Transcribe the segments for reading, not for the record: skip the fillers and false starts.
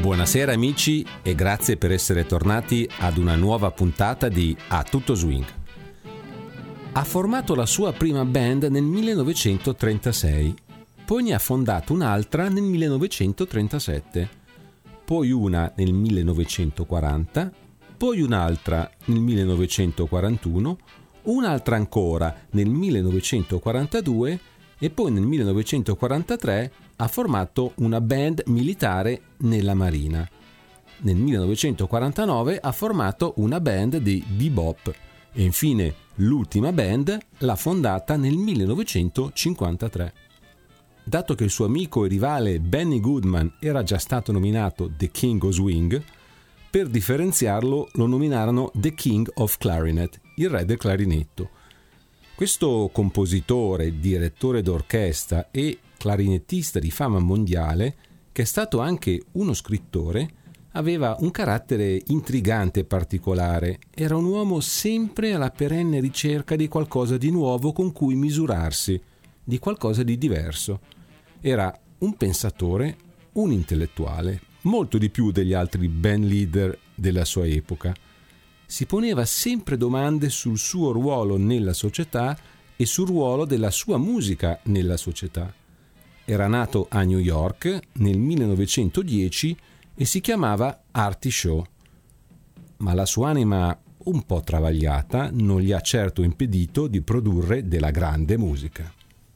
Buonasera amici e grazie per essere tornati ad una nuova puntata di A Tutto Swing. Ha formato la sua prima band nel 1936, poi ne ha fondato un'altra nel 1937, poi una nel 1940, poi un'altra nel 1941, un'altra ancora nel 1942 e poi nel 1943 ha formato una band militare nella Marina. Nel 1949 ha formato una band di bebop e infine l'ultima band l'ha fondata nel 1953. Dato che il suo amico e rivale Benny Goodman era già stato nominato The King of Swing, per differenziarlo lo nominarono The King of Clarinet, il re del clarinetto. Questo compositore, direttore d'orchestra e clarinettista di fama mondiale, che è stato anche uno scrittore, aveva un carattere intrigante e particolare. Era un uomo sempre alla perenne ricerca di qualcosa di nuovo con cui misurarsi, di qualcosa di diverso. Era un pensatore, un intellettuale, molto di più degli altri band leader della sua epoca. Si poneva sempre domande sul suo ruolo nella società e sul ruolo della sua musica nella società. Era nato a New York nel 1910 e si chiamava Artie Shaw, ma la sua anima un po' travagliata non gli ha certo impedito di produrre della grande musica.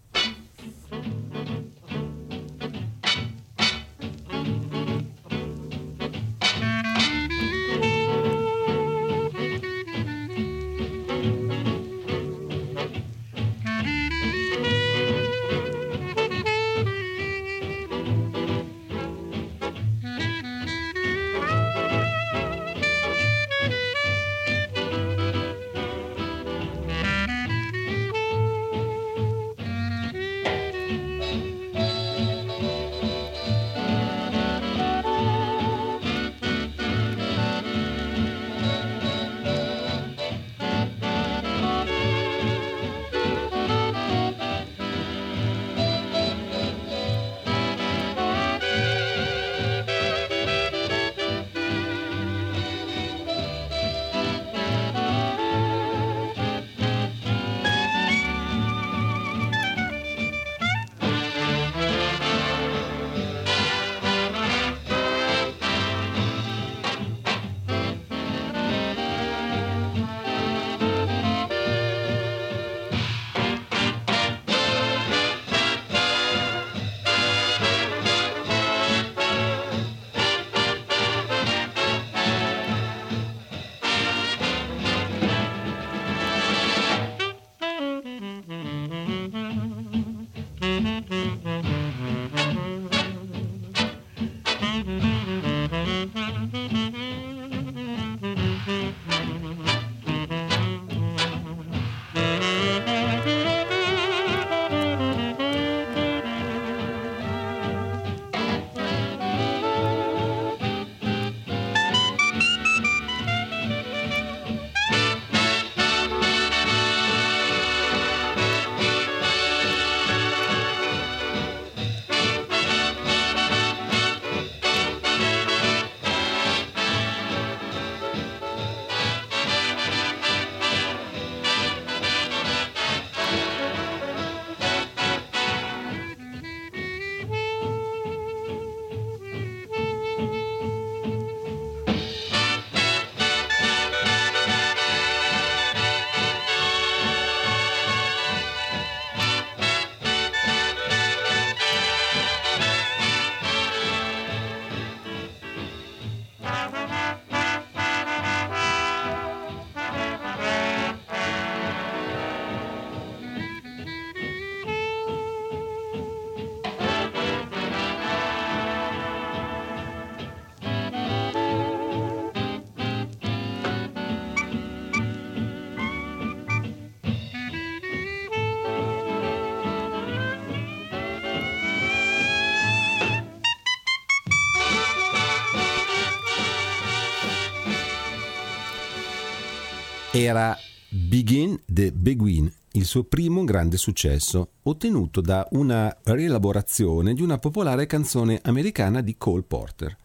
Era Begin the Beguine, il suo primo grande successo, ottenuto da una rielaborazione di una popolare canzone americana di Cole Porter.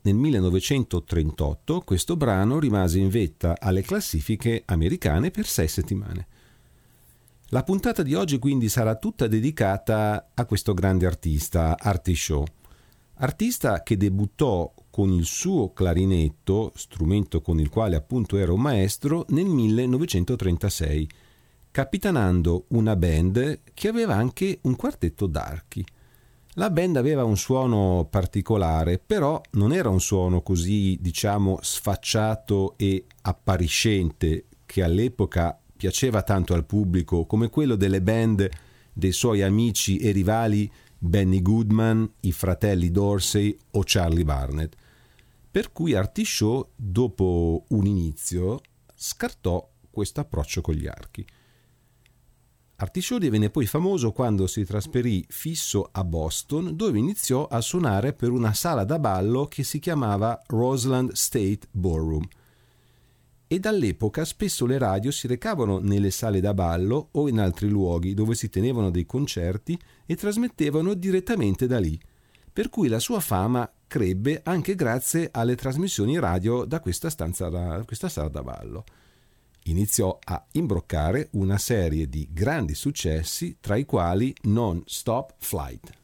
nel 1938 questo brano rimase in vetta alle classifiche americane per 6 settimane. La puntata di oggi quindi sarà tutta dedicata a questo grande artista, Artie Shaw. Artista che debuttò con il suo clarinetto, strumento con il quale appunto era un maestro, nel 1936, capitanando una band che aveva anche un quartetto d'archi. La band aveva un suono particolare, però non era un suono così, diciamo, sfacciato e appariscente che all'epoca piaceva tanto al pubblico come quello delle band dei suoi amici e rivali Benny Goodman, i fratelli Dorsey o Charlie Barnett. Per cui Artie Shaw, dopo un inizio, scartò questo approccio con gli archi. Artie Shaw divenne poi famoso quando si trasferì fisso a Boston, dove iniziò a suonare per una sala da ballo che si chiamava Roseland State Ballroom. E dall'epoca spesso le radio si recavano nelle sale da ballo o in altri luoghi dove si tenevano dei concerti e trasmettevano direttamente da lì, per cui la sua fama crebbe anche grazie alle trasmissioni radio da questa sala da ballo. Iniziò a imbroccare una serie di grandi successi, tra i quali Non Stop Flight.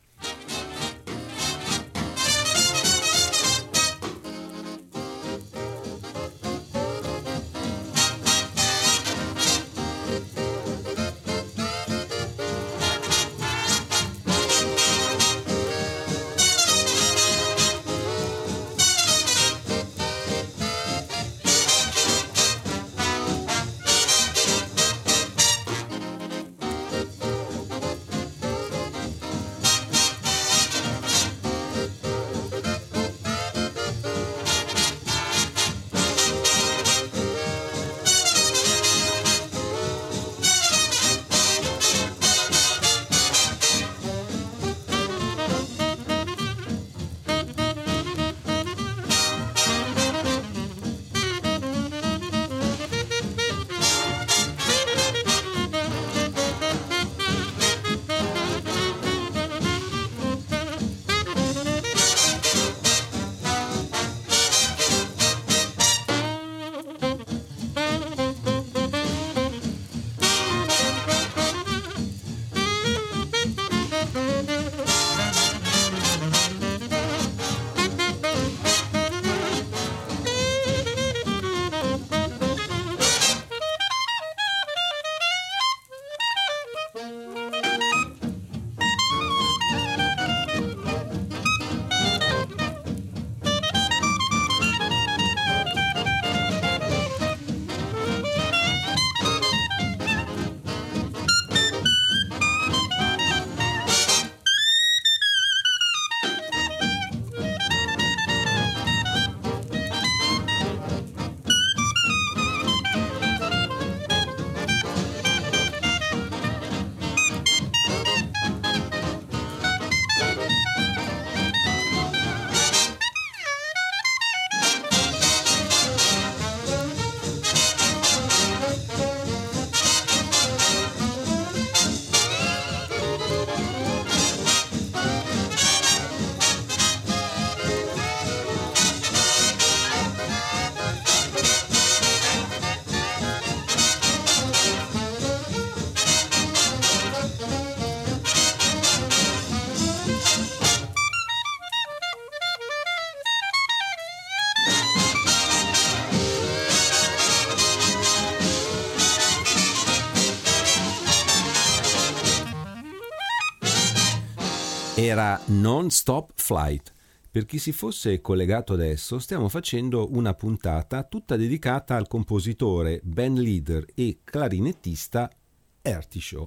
Era Non Stop Flight. Per chi si fosse collegato adesso, stiamo facendo una puntata tutta dedicata al compositore, band leader e clarinettista Artie Shaw.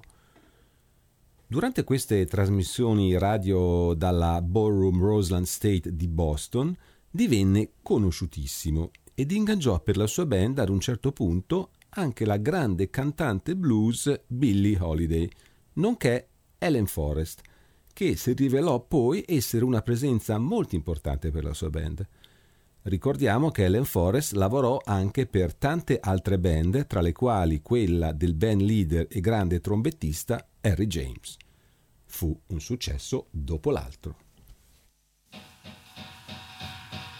Durante queste trasmissioni radio dalla Ballroom Roseland State di Boston divenne conosciutissimo ed ingaggiò per la sua band ad un certo punto anche la grande cantante blues Billie Holiday, nonché Ellen Forrest, che si rivelò poi essere una presenza molto importante per la sua band. Ricordiamo che Ellen Forrest lavorò anche per tante altre band, tra le quali quella del band leader e grande trombettista Harry James. Fu un successo dopo l'altro.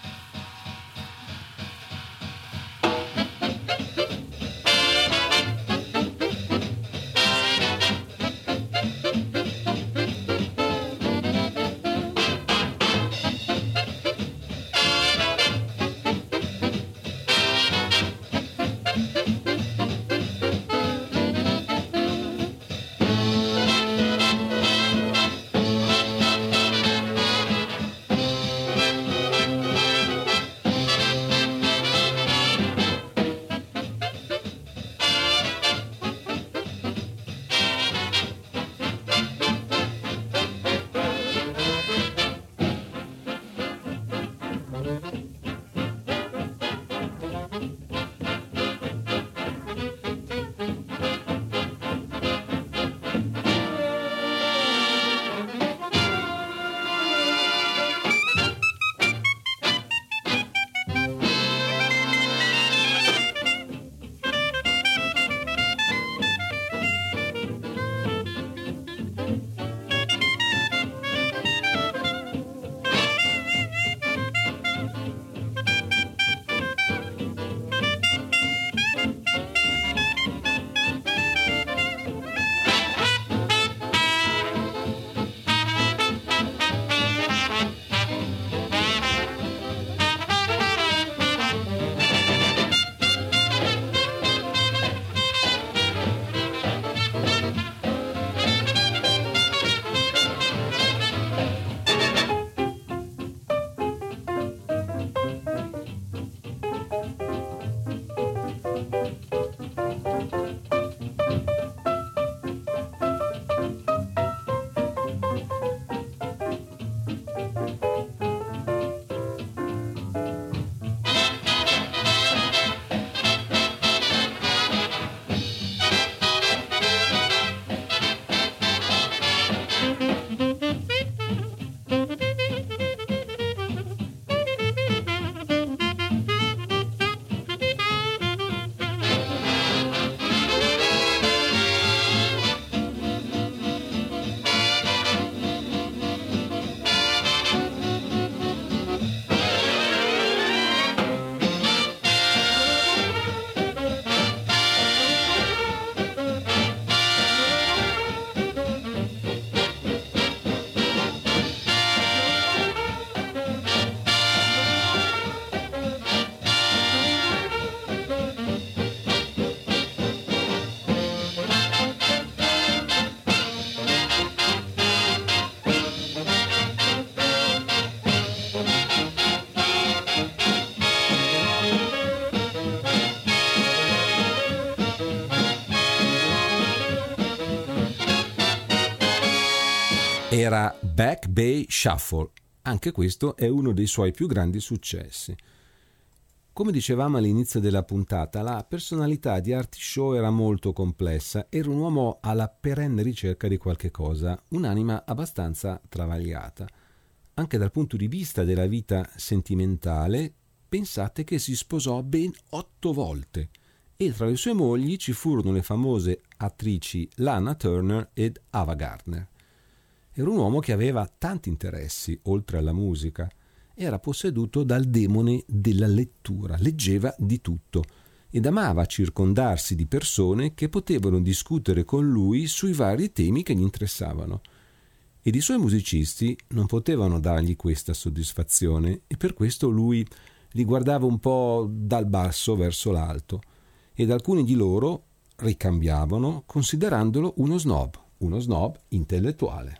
Era Back Bay Shuffle, anche questo è uno dei suoi più grandi successi. Come dicevamo all'inizio della puntata, la personalità di Artie Shaw era molto complessa, era un uomo alla perenne ricerca di qualche cosa, un'anima abbastanza travagliata. Anche dal punto di vista della vita sentimentale, pensate che si sposò ben 8 volte e tra le sue mogli ci furono le famose attrici Lana Turner ed Ava Gardner. Era un uomo che aveva tanti interessi, oltre alla musica. Era posseduto dal demone della lettura, leggeva di tutto ed amava circondarsi di persone che potevano discutere con lui sui vari temi che gli interessavano. Ed i suoi musicisti non potevano dargli questa soddisfazione e per questo lui li guardava un po' dal basso verso l'alto ed alcuni di loro ricambiavano considerandolo uno snob intellettuale.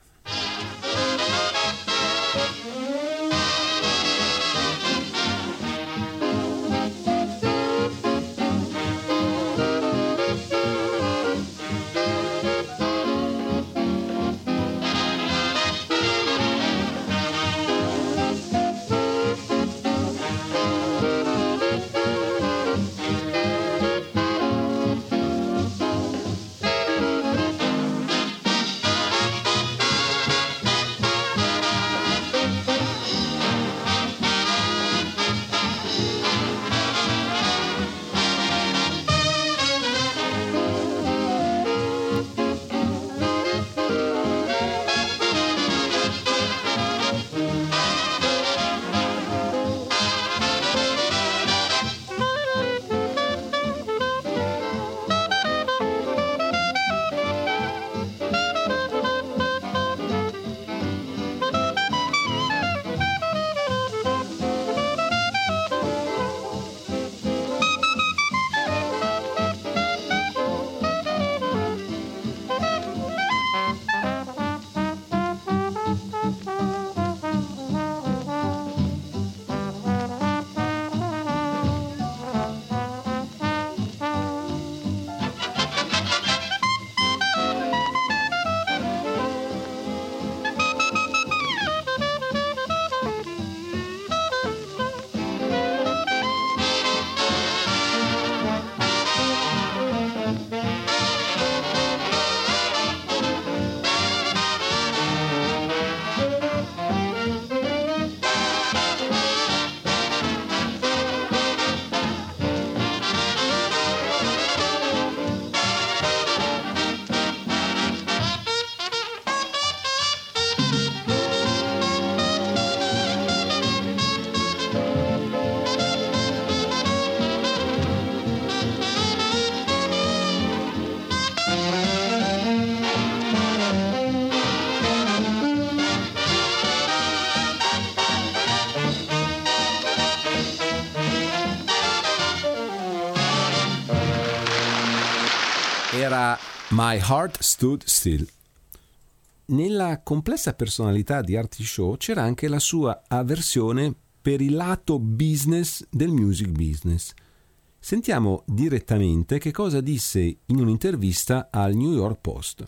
Era My Heart Stood Still. Nella complessa personalità di Artie Shaw c'era anche la sua avversione per il lato business del music business. Sentiamo direttamente che cosa disse in un'intervista al New York Post.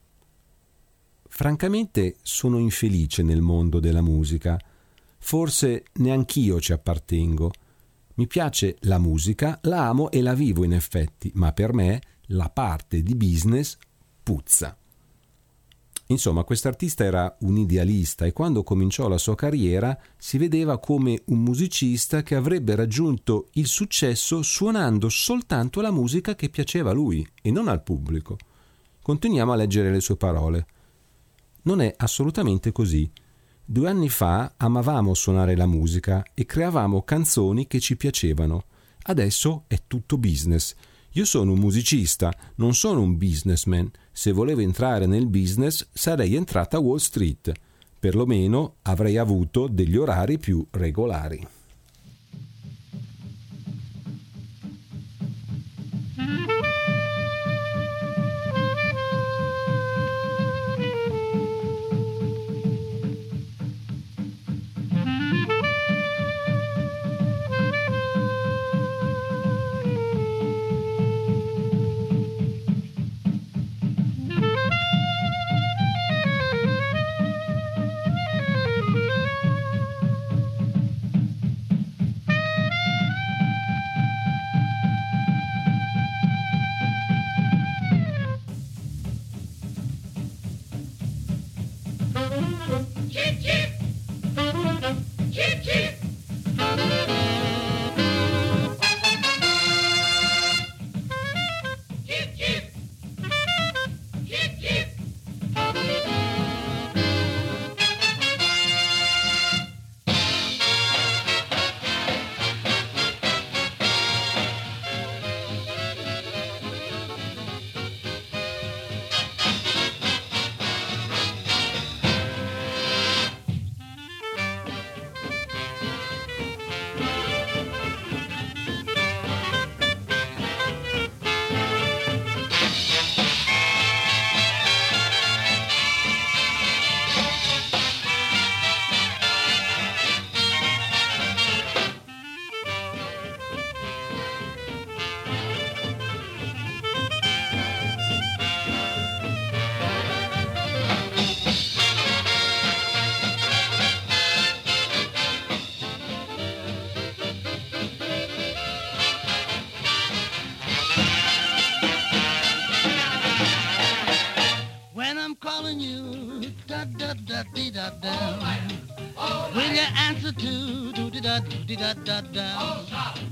Francamente sono infelice nel mondo della musica. Forse neanch'io ci appartengo. Mi piace la musica, la amo e la vivo in effetti, ma per me la parte di business puzza. Insomma, quest'artista era un idealista e quando cominciò la sua carriera si vedeva come un musicista che avrebbe raggiunto il successo suonando soltanto la musica che piaceva a lui e non al pubblico. Continuiamo a leggere le sue parole. Non è assolutamente così. 2 anni fa amavamo suonare la musica e creavamo canzoni che ci piacevano. Adesso è tutto business. Io sono un musicista, non sono un businessman. Se volevo entrare nel business sarei entrata a Wall Street. Perlomeno avrei avuto degli orari più regolari. Chip, chip. Chip, chip. Chip, chip. Chip, chip. Will you answer to do-de-da-do-de-da-do-de-da?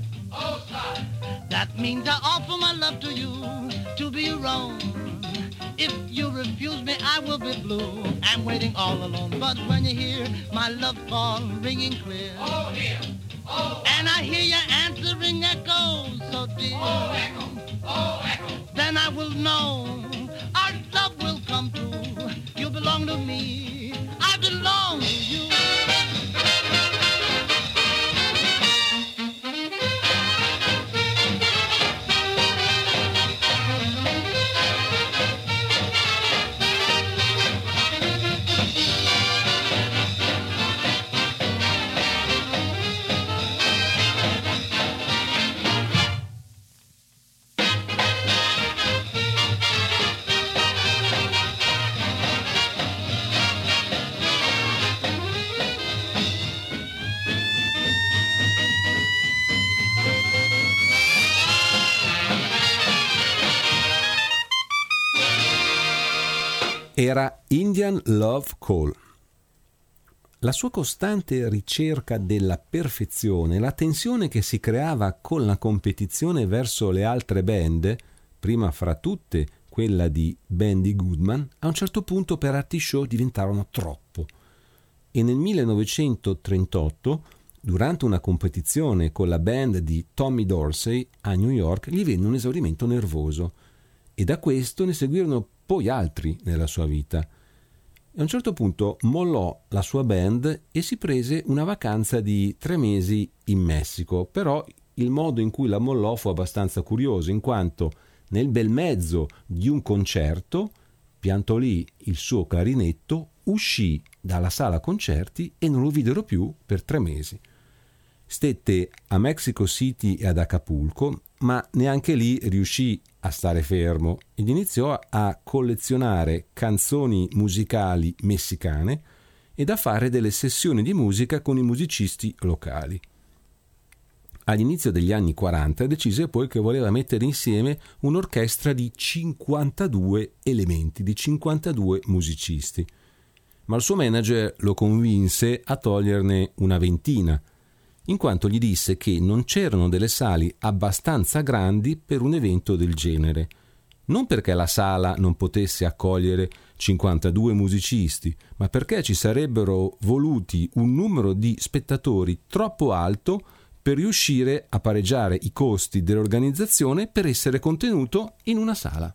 That means I offer my love to you to be around. If you refuse me, I will be blue. I'm waiting all alone. But when you hear my love call ringing clear, oh, dear. Oh, and I hear you answering echoes so dear, oh, echo. Then I will know our love will come true. You belong to me, I belong to you. Era Indian Love Call. La sua costante ricerca della perfezione, la tensione che si creava con la competizione verso le altre band, prima fra tutte quella di Benny Goodman, a un certo punto per Artie Shaw diventarono troppo. E nel 1938, durante una competizione con la band di Tommy Dorsey a New York, gli venne un esaurimento nervoso e da questo ne seguirono poi altri nella sua vita. A un certo punto mollò la sua band e si prese una vacanza di 3 mesi in Messico, però il modo in cui la mollò fu abbastanza curioso, in quanto nel bel mezzo di un concerto piantò lì il suo clarinetto, uscì dalla sala concerti e non lo videro più per 3 mesi. Stette a Mexico City e ad Acapulco, ma neanche lì riuscì a stare fermo ed iniziò a collezionare canzoni musicali messicane ed a fare delle sessioni di musica con i musicisti locali. All'inizio degli anni 40 decise poi che voleva mettere insieme un'orchestra di 52 elementi, di 52 musicisti, ma il suo manager lo convinse a toglierne una ventina, in quanto gli disse che non c'erano delle sale abbastanza grandi per un evento del genere. Non perché la sala non potesse accogliere 52 musicisti, ma perché ci sarebbero voluti un numero di spettatori troppo alto per riuscire a pareggiare i costi dell'organizzazione per essere contenuto in una sala.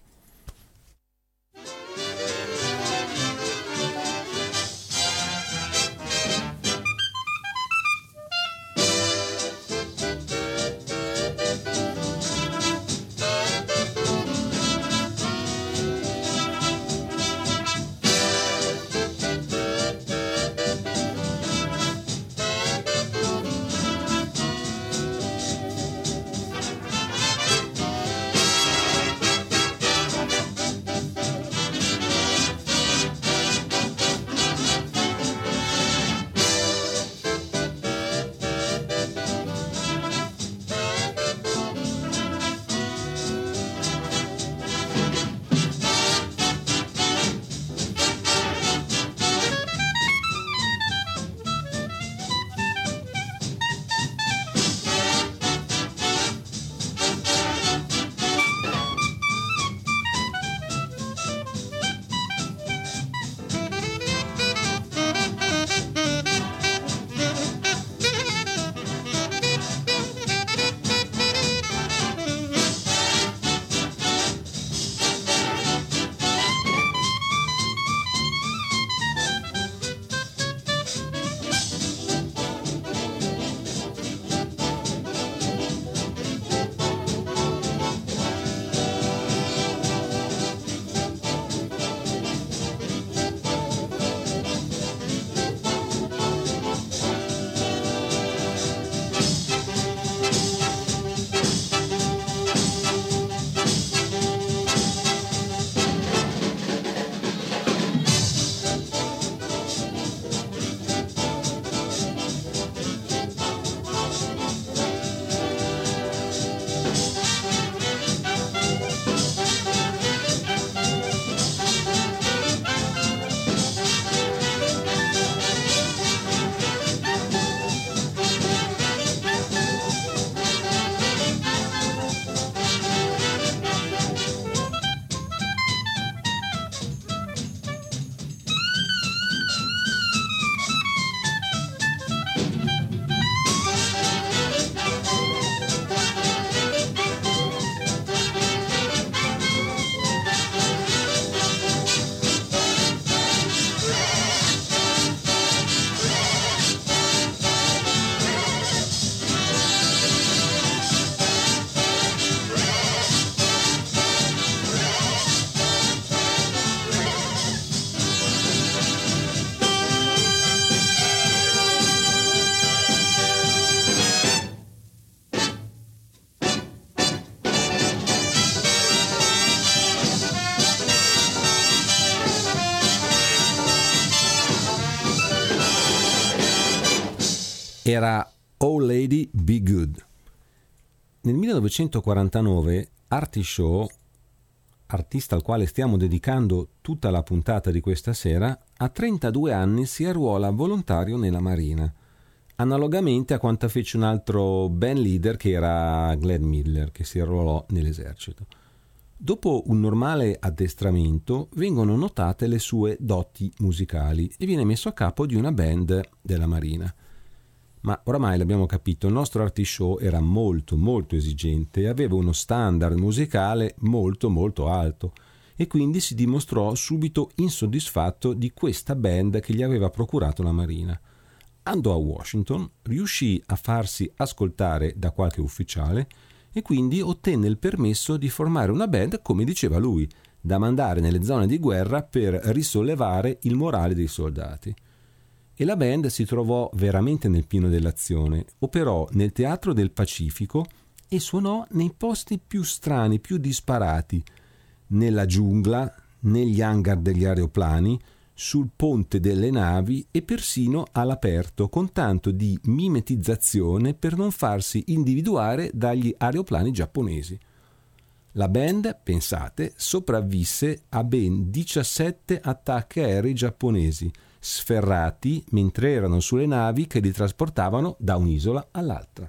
era Oh Lady Be Good. Nel 1949 Artie Shaw, artista al quale stiamo dedicando tutta la puntata di questa sera, a 32 anni si arruola volontario nella Marina, analogamente a quanto fece un altro band leader che era Glenn Miller, che si arruolò nell'esercito. Dopo un normale addestramento vengono notate le sue doti musicali e viene messo a capo di una band della Marina. Ma oramai l'abbiamo capito, il nostro Artie Shaw era molto molto esigente e aveva uno standard musicale molto molto alto, e quindi si dimostrò subito insoddisfatto di questa band che gli aveva procurato la Marina. Andò a Washington, riuscì a farsi ascoltare da qualche ufficiale e quindi ottenne il permesso di formare una band, come diceva lui, da mandare nelle zone di guerra per risollevare il morale dei soldati. E la band si trovò veramente nel pieno dell'azione, operò nel Teatro del Pacifico e suonò nei posti più strani, più disparati, nella giungla, negli hangar degli aeroplani, sul ponte delle navi e persino all'aperto, con tanto di mimetizzazione per non farsi individuare dagli aeroplani giapponesi. La band, pensate, sopravvisse a ben 17 attacchi aerei giapponesi, sferrati mentre erano sulle navi che li trasportavano da un'isola all'altra.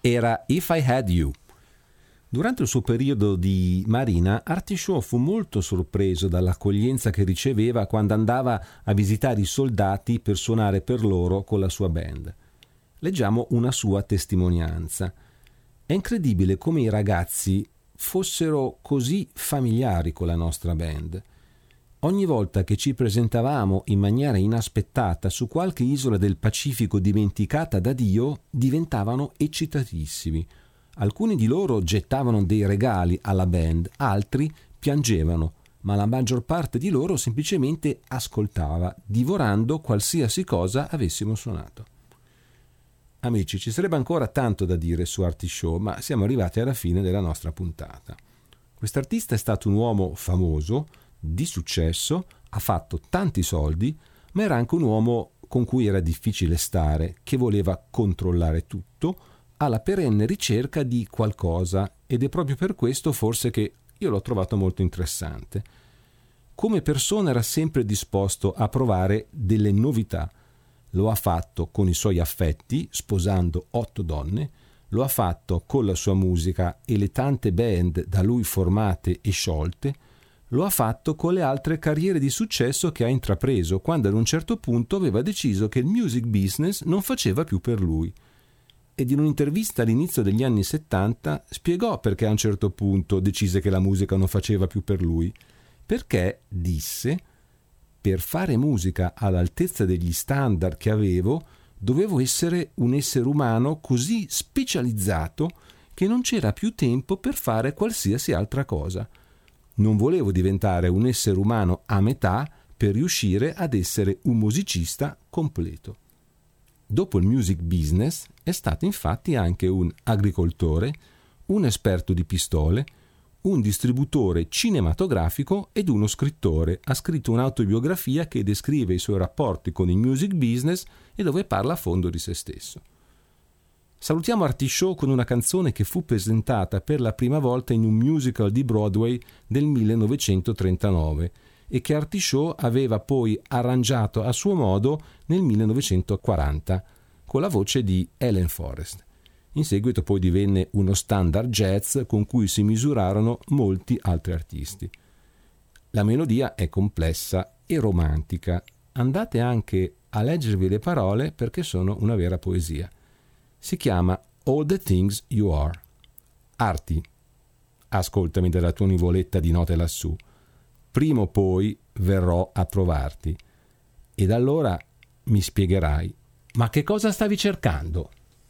era If I Had You. Durante il suo periodo di marina, Artie Shaw fu molto sorpreso dall'accoglienza che riceveva quando andava a visitare i soldati per suonare per loro con la sua band. Leggiamo una sua testimonianza. È incredibile come i ragazzi fossero così familiari con la nostra band. Ogni volta che ci presentavamo in maniera inaspettata su qualche isola del Pacifico dimenticata da Dio, diventavano eccitatissimi. Alcuni di loro gettavano dei regali alla band, altri piangevano, ma la maggior parte di loro semplicemente ascoltava, divorando qualsiasi cosa avessimo suonato. Amici, ci sarebbe ancora tanto da dire su Artie Shaw, ma siamo arrivati alla fine della nostra puntata. Quest'artista è stato un uomo famoso, di successo, ha fatto tanti soldi, ma era anche un uomo con cui era difficile stare, che voleva controllare tutto, alla perenne ricerca di qualcosa, ed è proprio per questo forse che io l'ho trovato molto interessante. Come persona era sempre disposto a provare delle novità. Lo ha fatto con i suoi affetti, sposando 8 donne, lo ha fatto con la sua musica e le tante band da lui formate e sciolte, lo ha fatto con le altre carriere di successo che ha intrapreso, quando ad un certo punto aveva deciso che il music business non faceva più per lui. Ed in un'intervista all'inizio degli anni 70 spiegò perché a un certo punto decise che la musica non faceva più per lui. Perché, disse, per fare musica all'altezza degli standard che avevo, dovevo essere un essere umano così specializzato che non c'era più tempo per fare qualsiasi altra cosa. Non volevo diventare un essere umano a metà per riuscire ad essere un musicista completo. Dopo il music business è stato infatti anche un agricoltore, un esperto di pistole, un distributore cinematografico ed uno scrittore. Ha scritto un'autobiografia che descrive i suoi rapporti con il music business e dove parla a fondo di se stesso. Salutiamo Artie Shaw con una canzone che fu presentata per la prima volta in un musical di Broadway del 1939 e che Artie Shaw aveva poi arrangiato a suo modo nel 1940 con la voce di Helen Forrest. In seguito poi divenne uno standard jazz con cui si misurarono molti altri artisti. La melodia è complessa e romantica. Andate anche a leggervi le parole perché sono una vera poesia. Si chiama All the Things You Are. Artie, ascoltami dalla tua nuvoletta di note lassù. Prima o poi verrò a trovarti. Ed allora mi spiegherai, ma che cosa stavi cercando?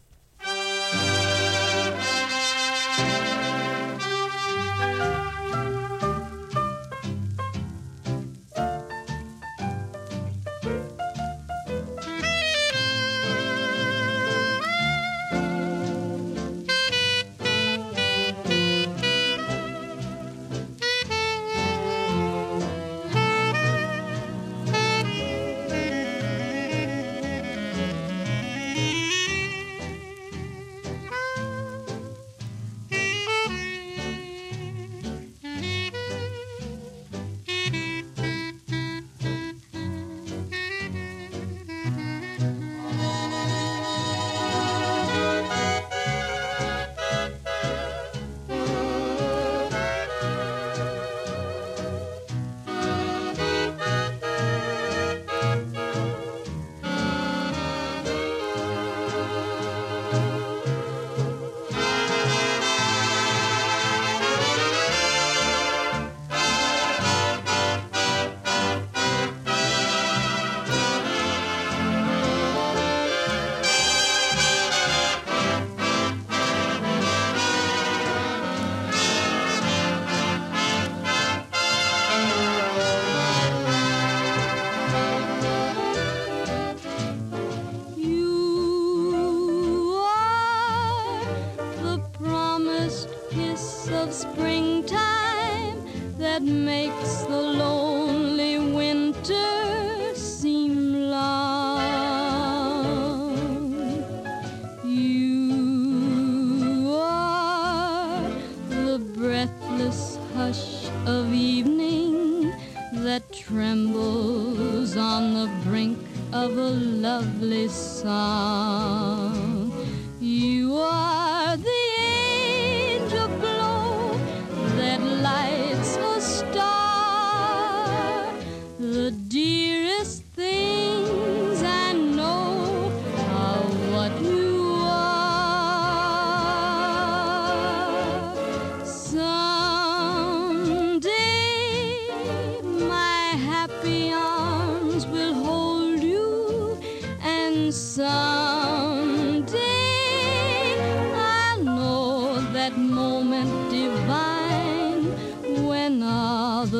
Trembles on the brink of a lovely song. You are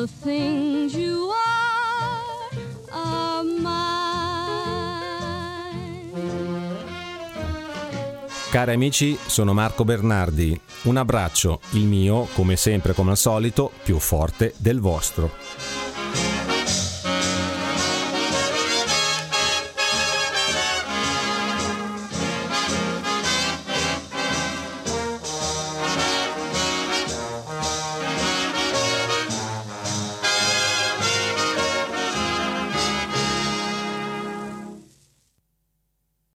the things you are mine. Cari amici, sono Marco Bernardi. Un abbraccio, il mio, come sempre, come al solito, più forte del vostro.